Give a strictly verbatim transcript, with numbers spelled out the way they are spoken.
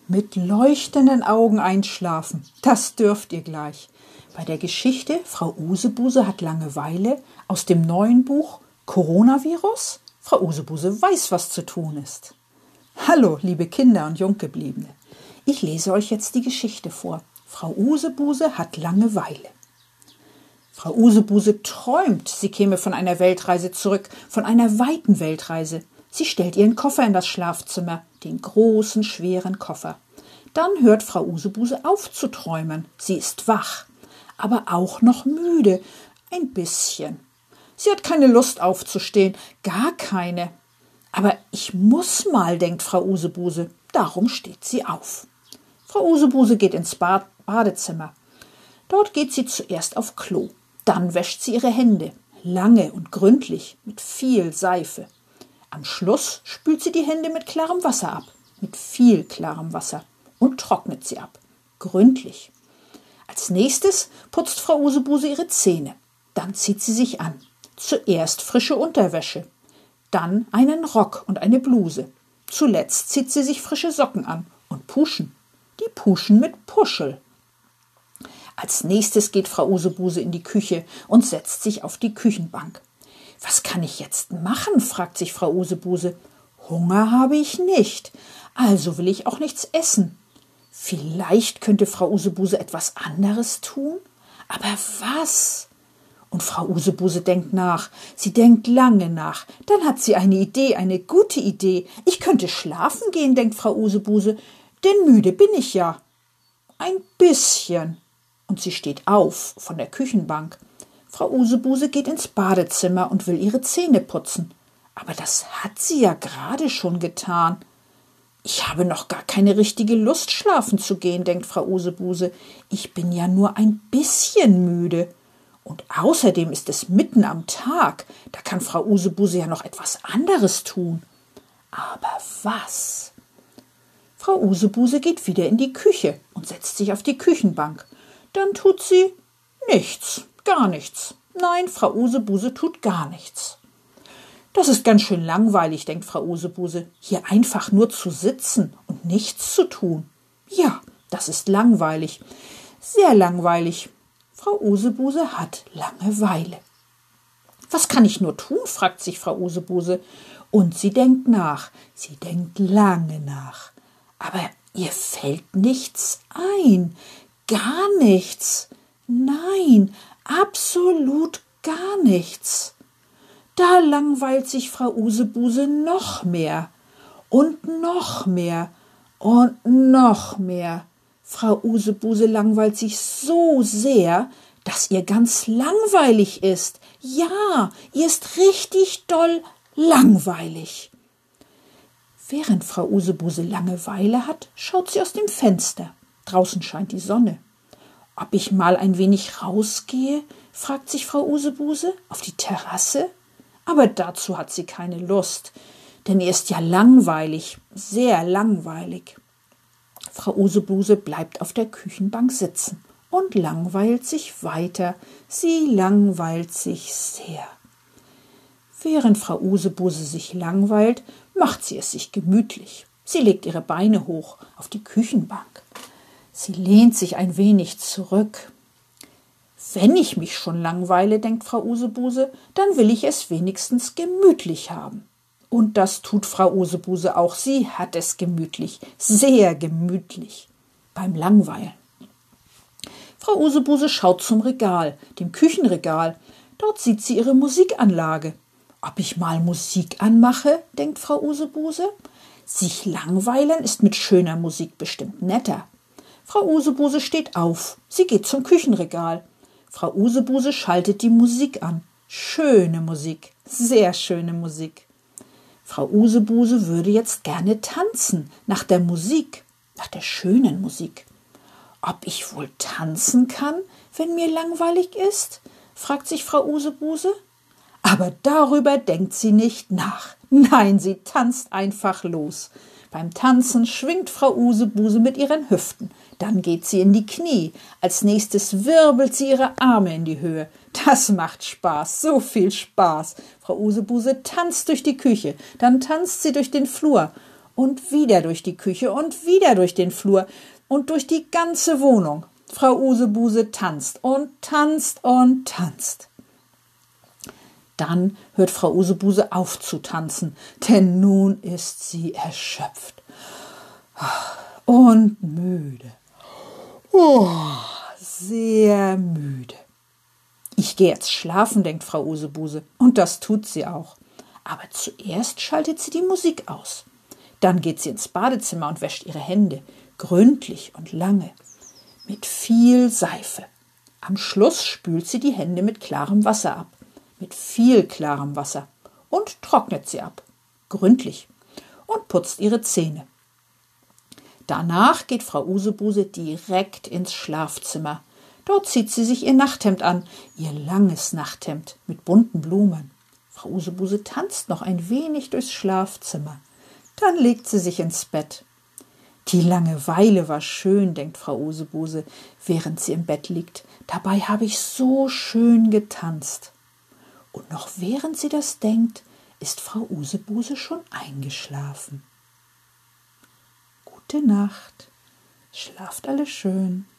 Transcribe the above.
Mit leuchtenden Augen einschlafen, das dürft ihr gleich. Bei der Geschichte Frau Usebuse hat Langeweile aus dem neuen Buch Coronavirus. Frau Usebuse weiß, was zu tun ist. Hallo, liebe Kinder und Junggebliebene. Ich lese euch jetzt die Geschichte vor. Frau Usebuse hat Langeweile. Frau Usebuse träumt, sie käme von einer Weltreise zurück, von einer weiten Weltreise. Sie stellt ihren Koffer in das Schlafzimmer, den großen, schweren Koffer. Dann hört Frau Usebuse auf zu träumen. Sie ist wach, aber auch noch müde, ein bisschen. Sie hat keine Lust aufzustehen, gar keine. Aber ich muss mal, denkt Frau Usebuse, darum steht sie auf. Frau Usebuse geht ins Bad- Badezimmer. Dort geht sie zuerst auf Klo. Dann wäscht sie ihre Hände, lange und gründlich, mit viel Seife. Am Schluss spült sie die Hände mit klarem Wasser ab, mit viel klarem Wasser, und trocknet sie ab, gründlich. Als nächstes putzt Frau Usebuse ihre Zähne. Dann zieht sie sich an. Zuerst frische Unterwäsche, dann einen Rock und eine Bluse. Zuletzt zieht sie sich frische Socken an und Puschen. Die Puschen mit Puschel. Als nächstes geht Frau Usebuse in die Küche und setzt sich auf die Küchenbank. Was kann ich jetzt machen, fragt sich Frau Usebuse. Hunger habe ich nicht, also will ich auch nichts essen. Vielleicht könnte Frau Usebuse etwas anderes tun? Aber was? Und Frau Usebuse denkt nach. Sie denkt lange nach. Dann hat sie eine Idee, eine gute Idee. Ich könnte schlafen gehen, denkt Frau Usebuse, denn müde bin ich ja. Ein bisschen. Und sie steht auf von der Küchenbank. Frau Usebuse geht ins Badezimmer und will ihre Zähne putzen. Aber das hat sie ja gerade schon getan. Ich habe noch gar keine richtige Lust, schlafen zu gehen, denkt Frau Usebuse. Ich bin ja nur ein bisschen müde. Und außerdem ist es mitten am Tag. Da kann Frau Usebuse ja noch etwas anderes tun. Aber was? Frau Usebuse geht wieder in die Küche und setzt sich auf die Küchenbank. Dann tut sie nichts, gar nichts. Nein, Frau Usebuse tut gar nichts. Das ist ganz schön langweilig, denkt Frau Usebuse, hier einfach nur zu sitzen und nichts zu tun. Ja, das ist langweilig, sehr langweilig. Frau Usebuse hat Langeweile. Was kann ich nur tun, fragt sich Frau Usebuse. Und sie denkt nach, sie denkt lange nach. Aber ihr fällt nichts ein, gar nichts. Nein, absolut gar nichts. Da langweilt sich Frau Usebuse noch mehr und noch mehr und noch mehr. Frau Usebuse langweilt sich so sehr, dass ihr ganz langweilig ist. Ja, ihr ist richtig doll langweilig. Während Frau Usebuse Langeweile hat, schaut sie aus dem Fenster. Draußen scheint die Sonne. Ob ich mal ein wenig rausgehe, fragt sich Frau Usebuse, auf die Terrasse? Aber dazu hat sie keine Lust, denn ihr ist ja langweilig, sehr langweilig. Frau Usebuse bleibt auf der Küchenbank sitzen und langweilt sich weiter. Sie langweilt sich sehr. Während Frau Usebuse sich langweilt, macht sie es sich gemütlich. Sie legt ihre Beine hoch auf die Küchenbank. Sie lehnt sich ein wenig zurück. Wenn ich mich schon langweile, denkt Frau Usebuse, dann will ich es wenigstens gemütlich haben. Und das tut Frau Usebuse auch. Sie hat es gemütlich, sehr gemütlich, beim Langweilen. Frau Usebuse schaut zum Regal, dem Küchenregal. Dort sieht sie ihre Musikanlage. Ob ich mal Musik anmache, denkt Frau Usebuse. Sich langweilen ist mit schöner Musik bestimmt netter. Frau Usebuse steht auf. Sie geht zum Küchenregal. Frau Usebuse schaltet die Musik an. Schöne Musik, sehr schöne Musik. Frau Usebuse würde jetzt gerne tanzen, nach der Musik, nach der schönen Musik. Ob ich wohl tanzen kann, wenn mir langweilig ist, fragt sich Frau Usebuse. Aber darüber denkt sie nicht nach. Nein, sie tanzt einfach los. Beim Tanzen schwingt Frau Usebuse mit ihren Hüften. Dann geht sie in die Knie. Als nächstes wirbelt sie ihre Arme in die Höhe. Das macht Spaß, so viel Spaß. Frau Usebuse tanzt durch die Küche. Dann tanzt sie durch den Flur. und wieder durch die Küche und wieder durch den Flur und durch die ganze Wohnung. Frau Usebuse tanzt und tanzt und tanzt. Dann hört Frau Usebuse auf zu tanzen, denn nun ist sie erschöpft und müde. Oh, sehr müde. Ich gehe jetzt schlafen, denkt Frau Usebuse, und das tut sie auch. Aber zuerst schaltet sie die Musik aus. Dann geht sie ins Badezimmer und wäscht ihre Hände, gründlich und lange, mit viel Seife. Am Schluss spült sie die Hände mit klarem Wasser ab, mit viel klarem Wasser, und trocknet sie ab, gründlich, und putzt ihre Zähne. Danach geht Frau Usebuse direkt ins Schlafzimmer. Dort zieht sie sich ihr Nachthemd an, ihr langes Nachthemd mit bunten Blumen. Frau Usebuse tanzt noch ein wenig durchs Schlafzimmer. Dann legt sie sich ins Bett. Die Langeweile war schön, denkt Frau Usebuse, während sie im Bett liegt. Dabei habe ich so schön getanzt. Und noch während sie das denkt, ist Frau Usebuse schon eingeschlafen. Gute Nacht, schlaft alle schön.